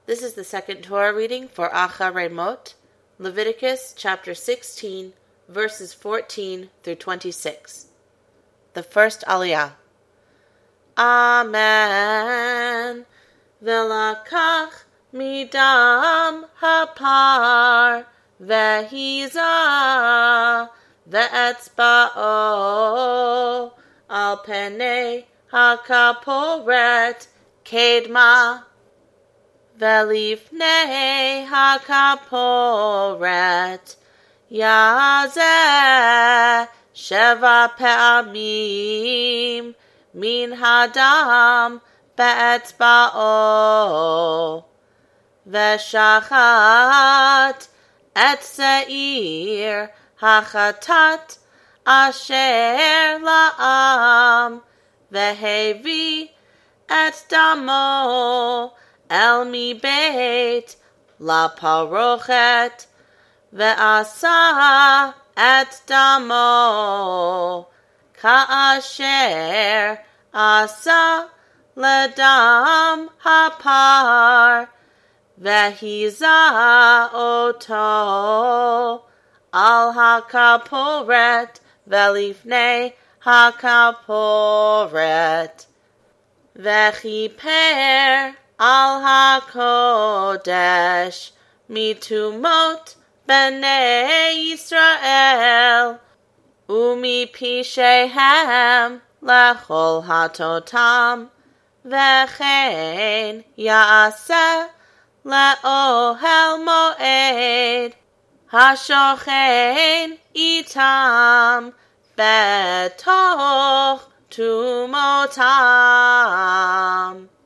This is the second Torah reading for Acharei Mot, Leviticus chapter 16, verses 14 through 26. The first Aliyah. Amen. Velakach midam hapar vehiza ve'etzba'o al penei hakaporet kedma velifnei hakaporet yazeh sheva pe'amim min hadam be'etzba'o v'shachat et se'ir hachatat asher la'am v'hevi et damo el mi beit la parochet ve'asa et damo ka'asher asa ledam hapar vehiza oto al hakaporet velifnei hakaporet vechiper al hakodesh mitumot bnei Yisrael umi pishehem lechol hatotam vechein yaaseh le'ohel moed hashochein itam betoch tumotam.